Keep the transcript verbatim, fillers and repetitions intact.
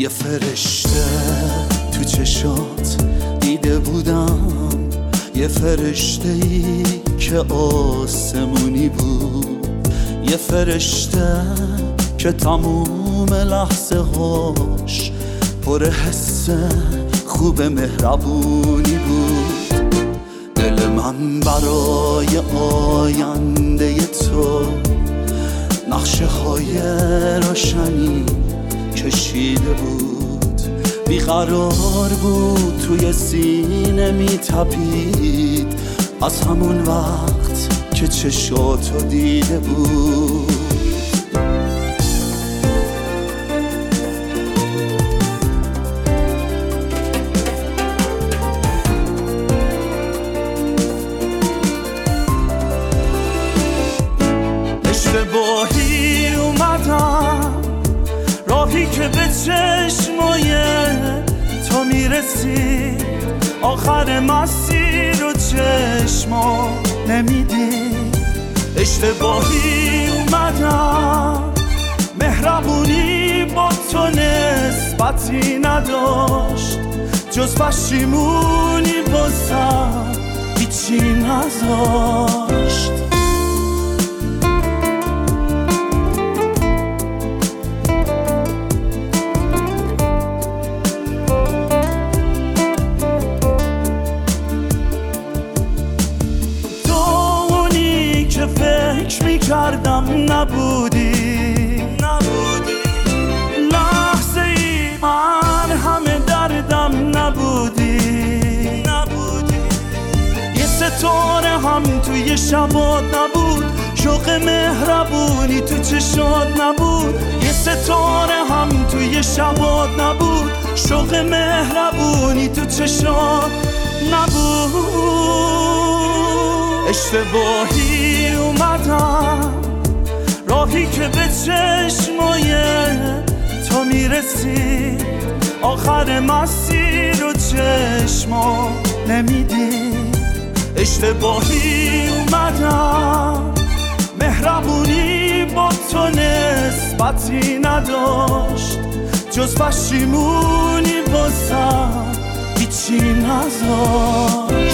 یه فرشته تو چشات دیده بودم، یه فرشته ای که آسمونی بود، یه فرشته که تموم لحظه هاش پر حس خوب مهربونی بود. دل من برای آینده تو نقشه های روشنی کشیده بود، بیقرار بود توی سینه میتپید از همون وقت که چشاتو دیده بود. اشتباهی اومدم راهی که به چشمای تو میرسید، آخر مسیر و چشما نمیدید. اشتباهی اومدم مهربونی با تو نسبتی نداشت، جز پشیمونی بازم هیچی نذاشت. فکر میکردم نبودی نبودی لحظه ای من همه دردم نبودی نبودی یه ستاره هم توی شبات نبود، شوق مهربونی تو چشات نبود. یه ستاره هم توی شبات نبود، شوق مهربونی تو چشات نبود. اشتباهی اومدم راهی که به چشمای تو میرسید، آخر مسیر و چشما نمیدید. اشتباهی اومدم مهربونی با تو نسبتی نداشت، جز پشیمونی بازم هیچی نذاشت.